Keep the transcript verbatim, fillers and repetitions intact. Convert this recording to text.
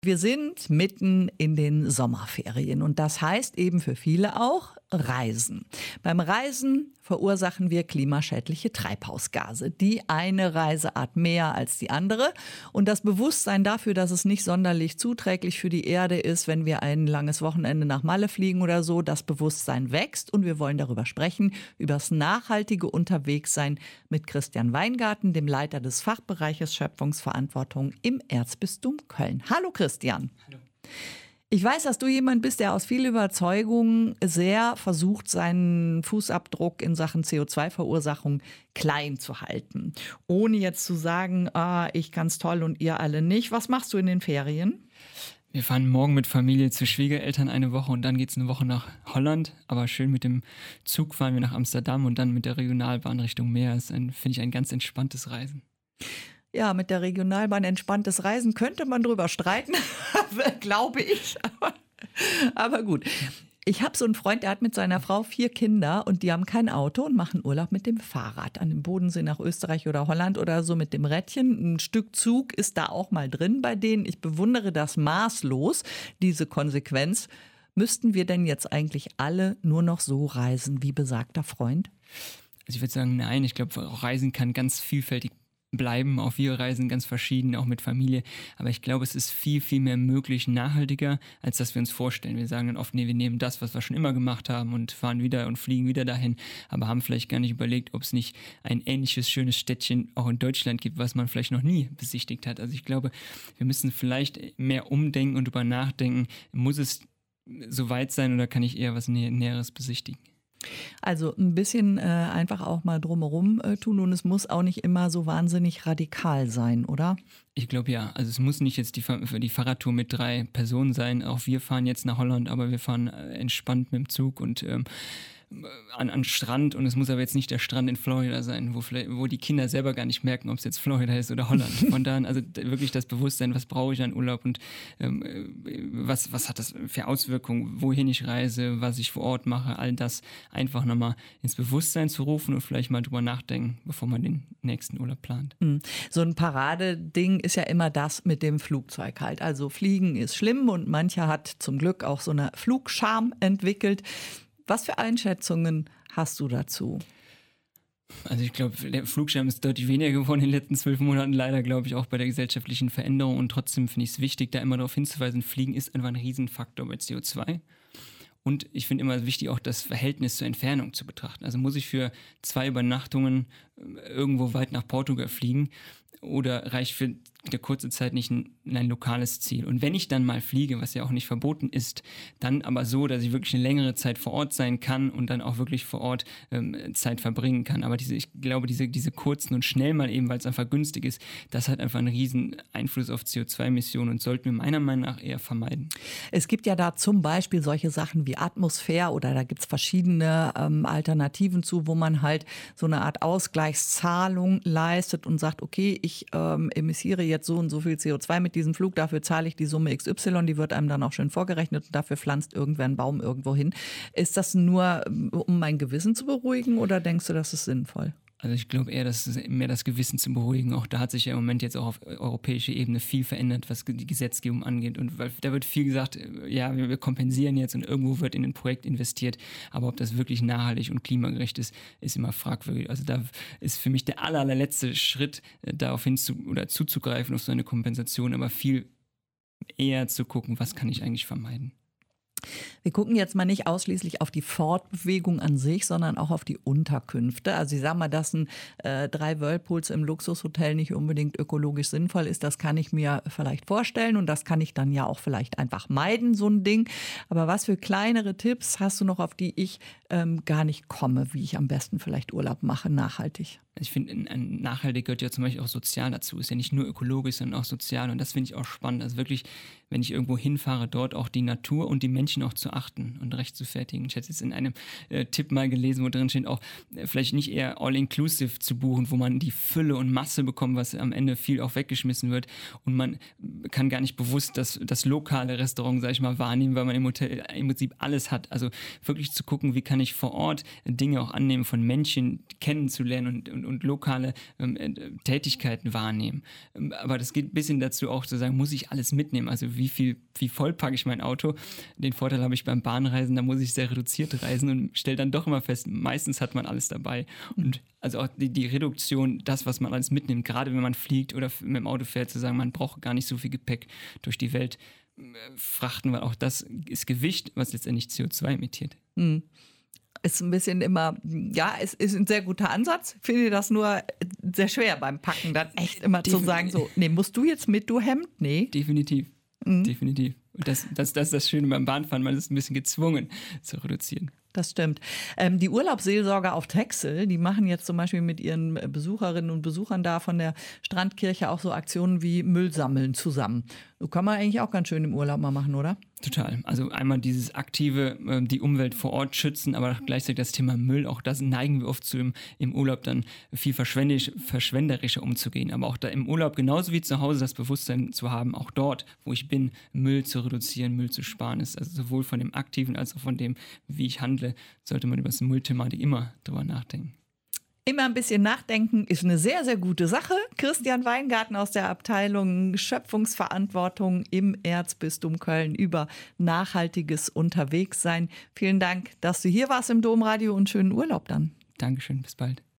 Wir sind mitten in den Sommerferien und das heißt eben für viele auch Reisen. Beim Reisen verursachen wir klimaschädliche Treibhausgase. Die eine Reiseart mehr als die andere. Und das Bewusstsein dafür, dass es nicht sonderlich zuträglich für die Erde ist, wenn wir ein langes Wochenende nach Malle fliegen oder so, das Bewusstsein wächst. Und wir wollen darüber sprechen, über das nachhaltige Unterwegssein mit Christian Weingarten, dem Leiter des Fachbereiches Schöpfungsverantwortung im Erzbistum Köln. Hallo Christian. Hallo. Ich weiß, dass du jemand bist, der aus viel Überzeugung sehr versucht, seinen Fußabdruck in Sachen C O zwei Verursachung klein zu halten. Ohne jetzt zu sagen, ah, ich kann's toll und ihr alle nicht. Was machst du in den Ferien? Wir fahren morgen mit Familie zu Schwiegereltern eine Woche und dann geht's eine Woche nach Holland. Aber schön mit dem Zug fahren wir nach Amsterdam und dann mit der Regionalbahn Richtung Meer. Das ist, ein, finde ich, ein ganz entspanntes Reisen. Ja, mit der Regionalbahn entspanntes Reisen könnte man drüber streiten, glaube ich. Aber, aber gut. Ich habe so einen Freund, der hat mit seiner Frau vier Kinder und die haben kein Auto und machen Urlaub mit dem Fahrrad. An dem Bodensee nach Österreich oder Holland oder so mit dem Rädchen. Ein Stück Zug ist da auch mal drin bei denen. Ich bewundere das maßlos, diese Konsequenz. Müssten wir denn jetzt eigentlich alle nur noch so reisen wie besagter Freund? Also ich würde sagen, nein. Ich glaube, Reisen kann ganz vielfältig bleiben. Auch wir reisen ganz verschieden, auch mit Familie. Aber ich glaube, es ist viel, viel mehr möglich, nachhaltiger, als dass wir uns vorstellen. Wir sagen dann oft, nee, wir nehmen das, was wir schon immer gemacht haben und fahren wieder und fliegen wieder dahin, aber haben vielleicht gar nicht überlegt, ob es nicht ein ähnliches schönes Städtchen auch in Deutschland gibt, was man vielleicht noch nie besichtigt hat. Also ich glaube, wir müssen vielleicht mehr umdenken und drüber nachdenken, muss es so weit sein oder kann ich eher was Nä- Näheres besichtigen? Also ein bisschen äh, einfach auch mal drumherum äh, tun und es muss auch nicht immer so wahnsinnig radikal sein, oder? Ich glaube ja, also es muss nicht jetzt die, für die Fahrradtour mit drei Personen sein. Auch wir fahren jetzt nach Holland, aber wir fahren äh, entspannt mit dem Zug und ähm, an an Strand und es muss aber jetzt nicht der Strand in Florida sein, wo, vielleicht, wo die Kinder selber gar nicht merken, ob es jetzt Florida ist oder Holland. Von daher, also wirklich das Bewusstsein, was brauche ich an Urlaub und ähm, was, was hat das für Auswirkungen, wohin ich reise, was ich vor Ort mache, all das einfach nochmal ins Bewusstsein zu rufen und vielleicht mal drüber nachdenken, bevor man den nächsten Urlaub plant. So ein Paradeding ist ja immer das mit dem Flugzeug halt. Also Fliegen ist schlimm und mancher hat zum Glück auch so eine Flugscham entwickelt. Was für Einschätzungen hast du dazu? Also ich glaube, der Flugscham ist deutlich weniger geworden in den letzten zwölf Monaten, leider glaube ich auch bei der gesellschaftlichen Veränderung und trotzdem finde ich es wichtig, da immer darauf hinzuweisen, Fliegen ist einfach ein Riesenfaktor bei C O zwei. Und ich finde immer wichtig, auch das Verhältnis zur Entfernung zu betrachten. Also muss ich für zwei Übernachtungen irgendwo weit nach Portugal fliegen oder reicht für eine kurze Zeit nicht ein, ein lokales Ziel? Und wenn ich dann mal fliege, was ja auch nicht verboten ist, dann aber so, dass ich wirklich eine längere Zeit vor Ort sein kann und dann auch wirklich vor Ort ähm, Zeit verbringen kann. Aber diese, ich glaube, diese, diese kurzen und schnell mal eben, weil es einfach günstig ist, das hat einfach einen riesen Einfluss auf C O zwei Emissionen und sollten wir meiner Meinung nach eher vermeiden. Es gibt ja da zum Beispiel solche Sachen wie Atmosphäre oder da gibt es verschiedene ähm, Alternativen zu, wo man halt so eine Art Ausgleichszahlung leistet und sagt, okay, ich ähm, emissiere jetzt so und so viel C O zwei mit diesem Flug, dafür zahle ich die Summe X Y, die wird einem dann auch schön vorgerechnet und dafür pflanzt irgendwer einen Baum irgendwo hin. Ist das nur, um mein Gewissen zu beruhigen oder denkst du, das ist sinnvoll? Also ich glaube eher, das ist mehr das Gewissen zu beruhigen. Auch da hat sich ja im Moment jetzt auch auf europäischer Ebene viel verändert, was die Gesetzgebung angeht. Und weil da wird viel gesagt, ja, wir kompensieren jetzt und irgendwo wird in ein Projekt investiert. Aber ob das wirklich nachhaltig und klimagerecht ist, ist immer fragwürdig. Also da ist für mich der aller, allerletzte Schritt, darauf hinzu oder zuzugreifen auf so eine Kompensation, aber viel eher zu gucken, was kann ich eigentlich vermeiden. Wir gucken jetzt mal nicht ausschließlich auf die Fortbewegung an sich, sondern auch auf die Unterkünfte. Also ich sage mal, dass ein äh, drei Whirlpools im Luxushotel nicht unbedingt ökologisch sinnvoll ist, das kann ich mir vielleicht vorstellen und das kann ich dann ja auch vielleicht einfach meiden, so ein Ding. Aber was für kleinere Tipps hast du noch, auf die ich ähm, gar nicht komme, wie ich am besten vielleicht Urlaub mache, nachhaltig? Ich finde, ein nachhaltig gehört ja zum Beispiel auch sozial dazu. Ist ja nicht nur ökologisch, sondern auch sozial. Und das finde ich auch spannend. Also wirklich, wenn ich irgendwo hinfahre, dort auch die Natur und die Menschen auch zu achten und recht zu fertigen. Ich hätte jetzt in einem äh, Tipp mal gelesen, wo drin steht, auch äh, vielleicht nicht eher all-inclusive zu buchen, wo man die Fülle und Masse bekommt, was am Ende viel auch weggeschmissen wird. Und man kann gar nicht bewusst das, das lokale Restaurant, sag ich mal, wahrnehmen, weil man im Hotel im Prinzip alles hat. Also wirklich zu gucken, wie kann ich vor Ort Dinge auch annehmen, von Menschen kennenzulernen und, und und, und lokale ähm, Tätigkeiten wahrnehmen. Ähm, aber das geht ein bisschen dazu auch zu sagen, muss ich alles mitnehmen? Also wie viel, wie voll packe ich mein Auto? Den Vorteil habe ich beim Bahnreisen, da muss ich sehr reduziert reisen und stelle dann doch immer fest, meistens hat man alles dabei. Und also auch die, die Reduktion, das, was man alles mitnimmt, gerade wenn man fliegt oder mit dem Auto fährt, zu sagen, man braucht gar nicht so viel Gepäck durch die Welt frachten, weil auch das ist Gewicht, was letztendlich C O zwei emittiert. Hm. Ist ein bisschen immer, ja, es ist ein sehr guter Ansatz. Ich finde das nur sehr schwer beim Packen, dann echt immer Defin- zu sagen, so, nee, musst du jetzt mit, du Hemd? Nee. Definitiv, Mhm. definitiv. Und das, das, das ist das Schöne beim Bahnfahren, man ist ein bisschen gezwungen zu reduzieren. Das stimmt. Ähm, die Urlaubsseelsorger auf Texel, die machen jetzt zum Beispiel mit ihren Besucherinnen und Besuchern da von der Strandkirche auch so Aktionen wie Müll sammeln zusammen. So kann man eigentlich auch ganz schön im Urlaub mal machen, oder? Total. Also einmal dieses aktive, äh, die Umwelt vor Ort schützen, aber gleichzeitig das Thema Müll, auch das neigen wir oft zu im, im Urlaub dann viel verschwenderisch, verschwenderischer umzugehen. Aber auch da im Urlaub genauso wie zu Hause das Bewusstsein zu haben, auch dort, wo ich bin, Müll zu reduzieren, Müll zu sparen ist. Also sowohl von dem Aktiven als auch von dem, wie ich handle, sollte man über das Müllthematik immer drüber nachdenken. Immer ein bisschen nachdenken ist eine sehr, sehr gute Sache. Christian Weingarten aus der Abteilung Schöpfungsverantwortung im Erzbistum Köln über nachhaltiges Unterwegssein. Vielen Dank, dass du hier warst im Domradio und schönen Urlaub dann. Dankeschön, bis bald.